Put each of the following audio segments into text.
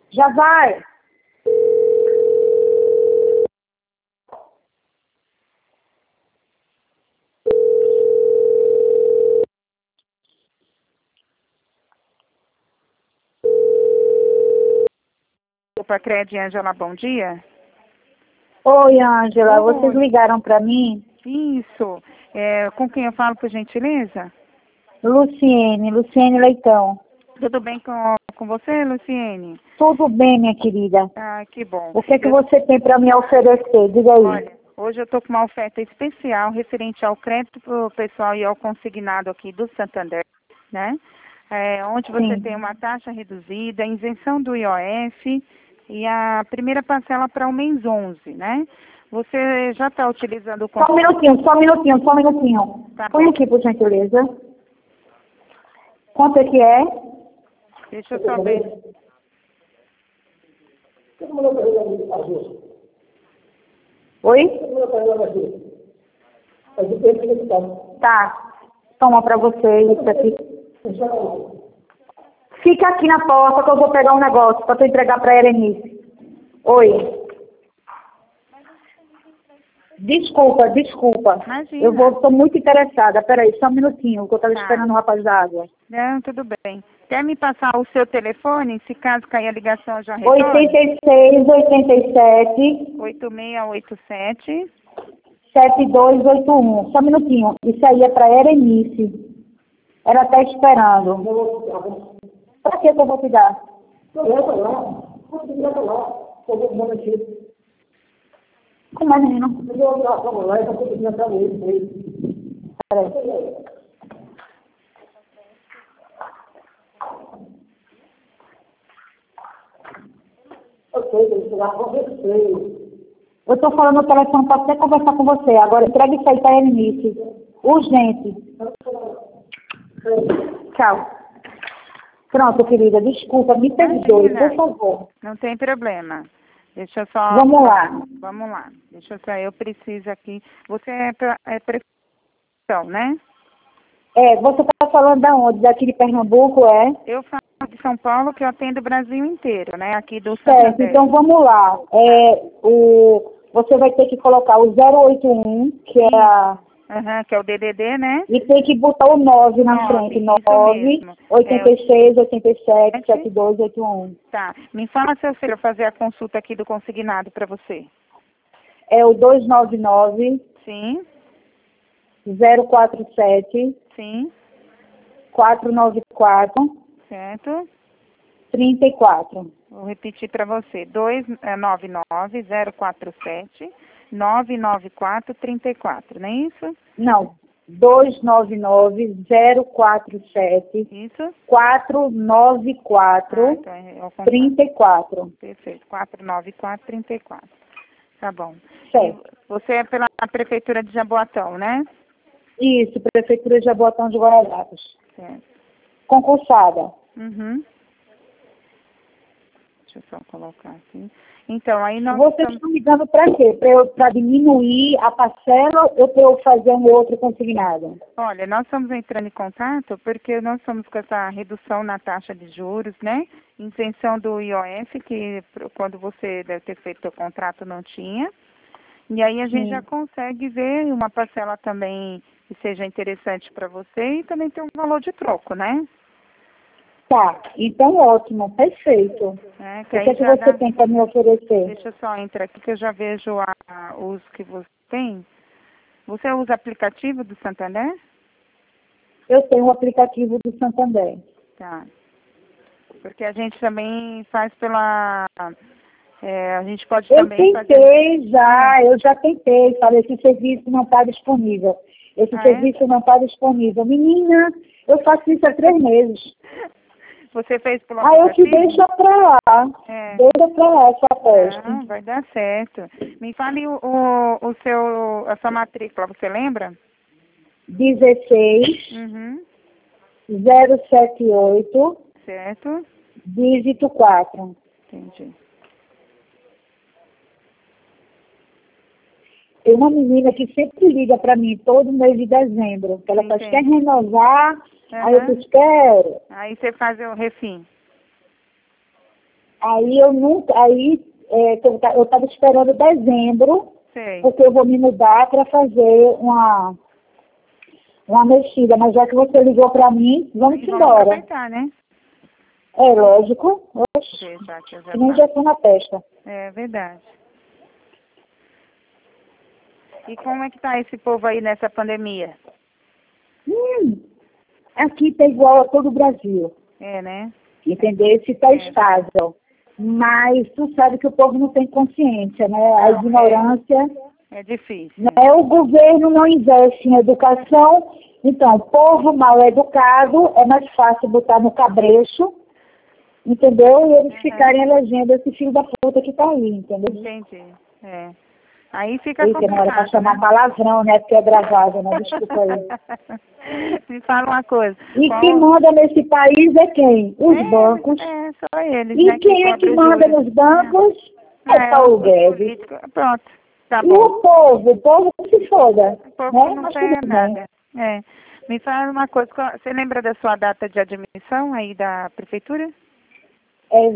Já vai. Opa, Cred Ângela, bom dia. Oi, Ângela, Oi. vocês ligaram para mim? Isso. Com quem eu falo, por gentileza? Luciene Leitão. Tudo bem com você, Luciene? Tudo bem, minha querida. Ah, que bom. O que você tem para me oferecer? Diga aí. Olha, hoje eu estou com uma oferta especial referente ao crédito para o pessoal e ao consignado aqui do Santander, né? Onde você Sim. tem uma taxa reduzida, isenção do IOF e a primeira parcela para o mês 11, né? Você já está utilizando o... Só um minutinho. Tá Põe bom. aqui, por gentileza. Quanto é que é? Deixa eu só ver. Oi? Tá. Toma para você isso aqui. Fica aqui na porta que eu vou pegar um negócio para tu entregar para a Erenice. Oi. Desculpa. Imagina. Eu estou muito interessada. Peraí, só um minutinho, que eu estava Tá. esperando o rapaz da água. Não, tudo bem. Quer me passar o seu telefone? Se caso cair a ligação, eu já retorno. 86, 87, 8687. 7281. Só um minutinho. Isso aí é para Erenice. Ela está esperando. Para que eu vou te dar? Como é, menino? Peraí. Eu estou falando no telefone para até conversar com você. Agora entrega isso aí para a Erenice. Urgente. Tchau. Pronto, querida. Desculpa, me perdoe, por favor. Não tem problema. Deixa eu só... Vamos lá. Vamos lá. Deixa eu só... Eu preciso aqui... Você é prefeição, né? Você está falando da onde? Daqui de Pernambuco, é? Eu falo de São Paulo, que eu atendo o Brasil inteiro, né? Aqui do Certo, Santander. então vamos lá. Você vai ter que colocar o 081, que é a... Que é o DDD, né? E tem que botar o 9 na frente. Isso 9, mesmo. 86, 87, 72, 81. Tá. Me fala seu filho fazer a consulta aqui do consignado para você. É o 299 Sim, 047 sim, 494 certo. 34. Vou repetir para você. 299 047 994 34, não é isso? Não. 299 047 Isso? 494 Então é ao contrário. 34. Perfeito. 494 34. Tá bom. Certo. E você é pela Prefeitura de Jaboatão, né? Isso, Prefeitura de Jaboatão de Guararapes. Certo. Concursada. Uhum. Deixa eu só colocar aqui. Então, aí nós Vocês estão me dando para quê? Para diminuir a parcela ou para eu fazer um outro consignado? Olha, nós estamos entrando em contato porque nós estamos com essa redução na taxa de juros, né? Isenção do IOF, que quando você deve ter feito o contrato não tinha. E aí a gente já consegue ver uma parcela também que seja interessante para você e também tem um valor de troco, né? Tá, então ótimo, perfeito. O que é que você tem para me oferecer? Deixa eu só entrar aqui que eu já vejo os que você tem. Você usa aplicativo do Santander? Eu tenho o aplicativo do Santander. Tá. Porque a gente também faz pela... a gente pode também fazer... Eu já tentei, falei, esse serviço não está disponível. Esse serviço não está disponível. Menina, eu faço isso há 3 meses. Você fez pelo aplicativo? Eu te deixo para lá. Deixa para lá essa aposta. Não, vai dar certo. Me fale a sua matrícula, você lembra? 16 078 certo. dígito 4. Entendi. Tem uma menina que sempre liga para mim todo mês de dezembro, que ela só quer renovar, aí eu disse, quero. Aí você faz o refim. Aí eu nunca, eu estava esperando dezembro, Sei. porque eu vou me mudar para fazer uma mexida, mas já que você ligou para mim, vamos Vamos embora. aproveitar, né? É lógico, Ver já que eu já que nem tá. injeção na testa. É verdade. E como é que tá esse povo aí nessa pandemia? Aqui tá igual a todo o Brasil, É, né? entendeu? Esse tá estável. Mas tu sabe que o povo não tem consciência, né? A Não, ignorância, É difícil. né? O governo não investe em educação, então, povo mal educado, é mais fácil botar no cabrecho, entendeu? E eles ficarem elegendo esse filho da puta que tá aí, entendeu? Entendi. É. Aí fica Eita, não era pra complicado, chamar né? palavrão, né? Porque é gravado, né? Desculpa aí. Me fala uma coisa. E Qual... quem manda nesse país é quem? Os bancos. É, só eles, E né? quem é que cobram manda juros. nos bancos? É Paulo Os Guedes. políticos. Pronto. Tá E bom. o povo que se foda. O povo Né? não Mas tem tudo bem. nada. É. Me fala uma coisa. Você lembra da sua data de admissão aí da prefeitura? É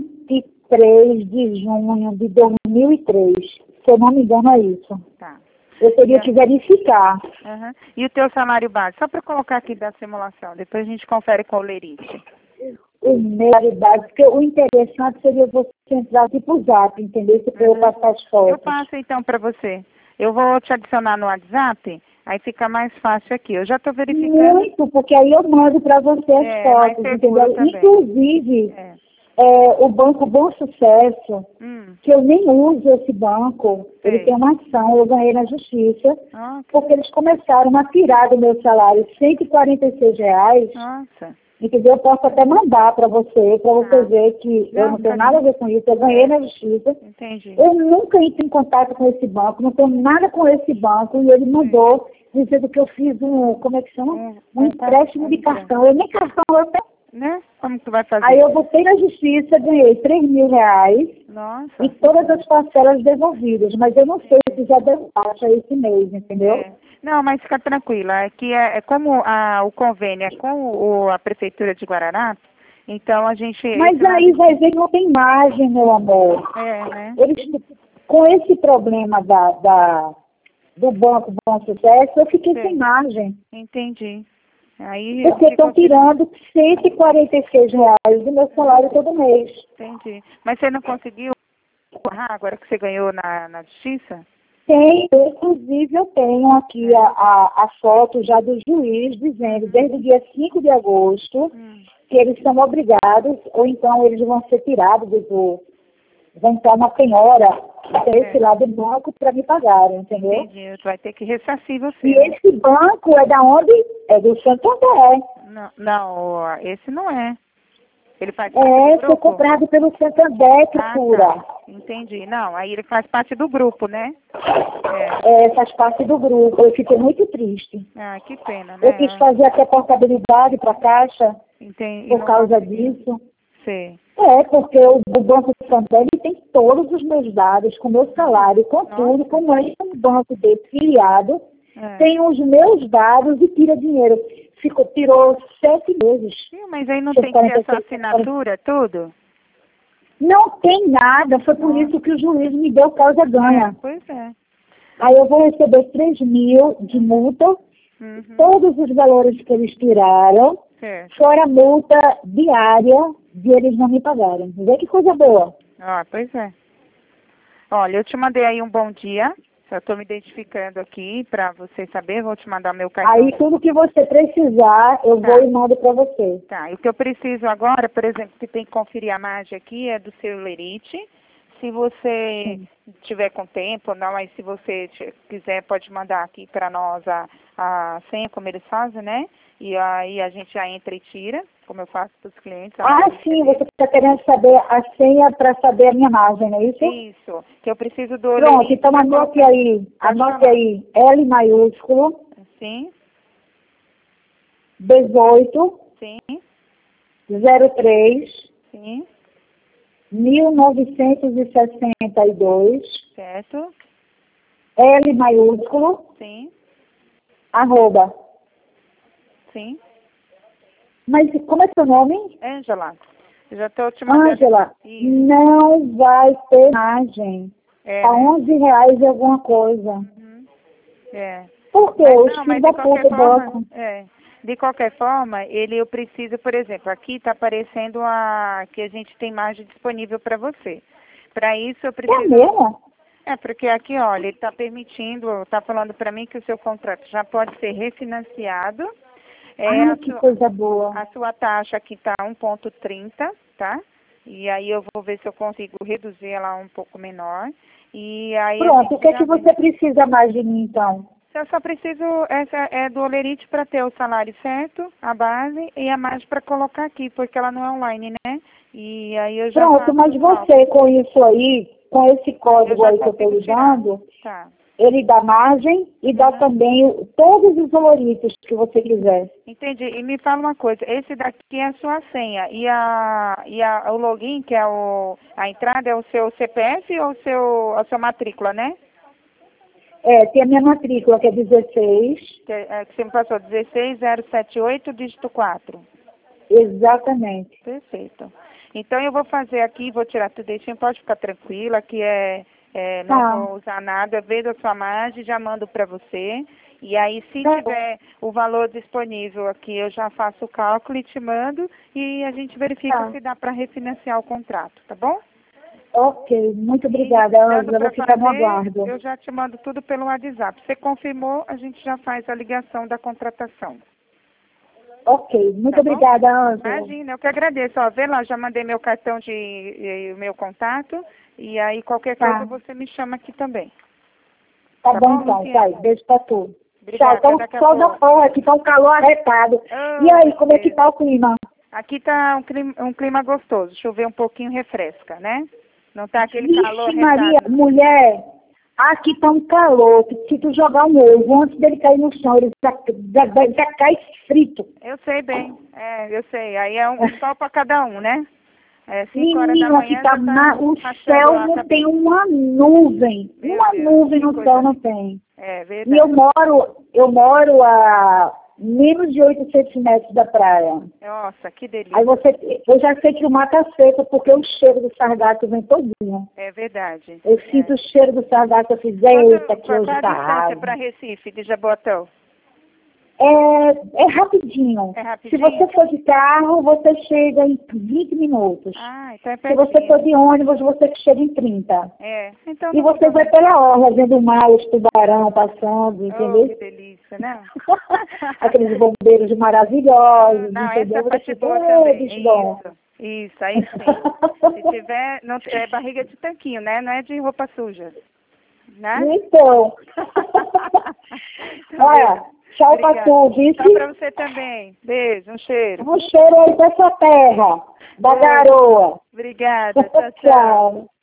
23 de junho de 2003. Se eu não me engano, é isso. Tá. Eu teria que verificar. Uhum. E o teu salário base? Só para colocar aqui da simulação. Depois a gente confere com o Lerite. O meu idade, porque o interessante seria você entrar aqui pro Zap, entendeu? Se eu passar as Eu fotos. passo então para você. Eu vou te adicionar no WhatsApp, aí fica mais fácil aqui. Eu já estou verificando. Muito, porque aí eu mando para você as mais fotos, seguro entendeu? também. Inclusive, o Banco Bom Sucesso, que eu nem uso esse banco, ele tem uma ação, eu ganhei na justiça, porque eles começaram a tirar do meu salário R$ 146, Nossa. entendeu? Eu posso até mandar para você ver que eu não tenho nada a ver com isso, eu ganhei na justiça. Entendi. Eu nunca entrei em contato com esse banco, não tenho nada com esse banco, e ele mandou dizendo que eu fiz como é que chama? Um empréstimo de cartão. Eu nem cartão eu tenho. Né? Como que tu vai fazer? Aí eu botei na justiça, ganhei R$ 3.000 Nossa. e todas as parcelas devolvidas, mas eu não sei se já deu taxa esse mês, entendeu? Não, mas fica tranquila, é que é como o convênio é com a Prefeitura de Guararapes, então a gente... Mas aí vai ver que não tem margem, meu amor. né? Eles, com esse problema do Banco Bom Sucesso, eu fiquei sem margem. Entendi. Aí Porque estão tirando R$ 146 do meu salário todo mês. Entendi. Mas você não conseguiu agora que você ganhou na justiça? Tem, inclusive eu tenho aqui a foto já do juiz dizendo, desde o dia 5 de agosto, que eles são obrigados, ou então eles vão ser tirados vão entrar uma penhora desse lado do banco para me pagarem, entendeu? Entendi, tu vai ter que ressarcir você. E esse banco é da onde? É do Santander. Não, esse não é. Ele faz foi comprado pelo Santander, que cura. Tá. Entendi. Não, aí ele faz parte do grupo, né? Faz parte do grupo. Eu fiquei muito triste. Ah, que pena, né? Eu quis fazer até portabilidade para a Caixa por causa disso. Sim. Porque o Banco do Santander tem todos os meus dados, com meu salário, com tudo, como é um banco desse filiado, tem os meus dados e tira dinheiro. Tirou 7 meses. Mas aí não tem que ter essa assinatura, tudo? Não tem nada, foi por isso que o juiz me deu causa ganha. Pois é. Aí eu vou receber 3.000 de multa, todos os valores que eles tiraram, fora a multa diária de eles não me pagarem. Vê que coisa boa. Pois é. Olha, eu te mandei aí um bom dia. Eu estou me identificando aqui para você saber, vou te mandar meu cartão. Aí tudo que você precisar, eu vou e mando para você. Tá, e o que eu preciso agora, por exemplo, que tem que conferir a margem aqui, é do seu Lerite. Se você tiver com tempo, não, mas se você quiser, pode mandar aqui para nós a senha, como eles fazem, né? E aí a gente já entra e tira, como eu faço para os clientes. Sim, você está querendo saber a senha para saber a minha margem, não é isso? Isso, que eu preciso do Pronto, Lerite. então anote aí, L maiúsculo. Sim. 18. Sim. 03. Sim. 1962. Certo. L maiúsculo. Sim. @ Sim. Mas como é seu nome? Ângela. Eu já estou te mandando. Ângela, não vai ter margem. Tá R$11 e alguma coisa. Por quê? Os filhos da puta botam. De qualquer forma, eu preciso, por exemplo, aqui está aparecendo que a gente tem margem disponível para você. Para isso eu preciso... É mesmo? Porque aqui, olha, ele está permitindo, está falando para mim que o seu contrato já pode ser refinanciado. Que coisa boa. A sua taxa aqui está 1,30, tá? E aí eu vou ver se eu consigo reduzir ela um pouco menor. E aí pronto, o que é que você precisa mais de mim, então? Eu só preciso, essa é do Olerite para ter o salário certo, a base, e a margem para colocar aqui, porque ela não é online, né? E aí eu já pronto, mas você com isso aí, com esse código aí que eu estou usando, ele dá margem e dá também todos os valoritos que você quiser. Entendi. E me fala uma coisa, esse daqui é a sua senha e o login, que é a entrada, é o seu CPF ou a sua matrícula, né? Tem a minha matrícula, que é 16. Que você me passou, 16078, dígito 4. Exatamente. Perfeito. Então eu vou fazer aqui, vou tirar tudo isso, pode ficar tranquila, que não vou usar nada, vejo a sua margem, já mando para você. E aí, se tiver o valor disponível aqui, eu já faço o cálculo e te mando e a gente verifica se dá para refinanciar o contrato, tá bom? Ok, muito obrigada, Ângela, vou ficar no aguardo. Eu já te mando tudo pelo WhatsApp. Você confirmou, a gente já faz a ligação da contratação. Ok, muito obrigada, Ângela. Imagina, eu que agradeço. Ó, vê lá, já mandei meu cartão o meu contato e aí qualquer coisa você me chama aqui também. Tá bom então, tá. Beijo pra tu. Obrigada, tchau, tá sol da porra, aqui tá um calor arretado. E aí, como é que tá o clima? Aqui tá um clima gostoso, chover um pouquinho refresca, né? Não tá aquele calor arretado. Maria, mulher, aqui tá um calor, que se tu jogar um ovo antes dele cair no chão, ele já cai frito. Eu sei bem, eu sei. Aí é um sol pra cada um, né? 5 horas da Menino, manhã aqui tá o céu não tem uma nuvem. Nuvem no céu não tem. É verdade. E eu moro a menos de 800 metros da praia. Nossa, que delícia. Aí eu já sei que o mar tá seco, porque o cheiro do sargaço vem todinho. É verdade. Eu sinto o cheiro do sargaço, eu fiz, eita, que hoje tá distância para Recife, de Jaboatão? É rapidinho. Se você for de carro, você chega em 20 minutos. Então é Se pertinho. você for de ônibus, você chega em 30. Então e você vai pela orla, vendo o mar, os tubarão passando, entendeu? Que delícia, né? Aqueles bombeiros maravilhosos, não, entendeu? Essa parte boa também. Isso, aí sim. Se tiver, não, é barriga de tanquinho, né? Não é de roupa suja. Né? Então. Olha, tchau pra tu, viu? Tchau pra você também. Beijo, um cheiro. Um cheiro aí dessa terra, da garoa. Obrigada, tchau. Tchau.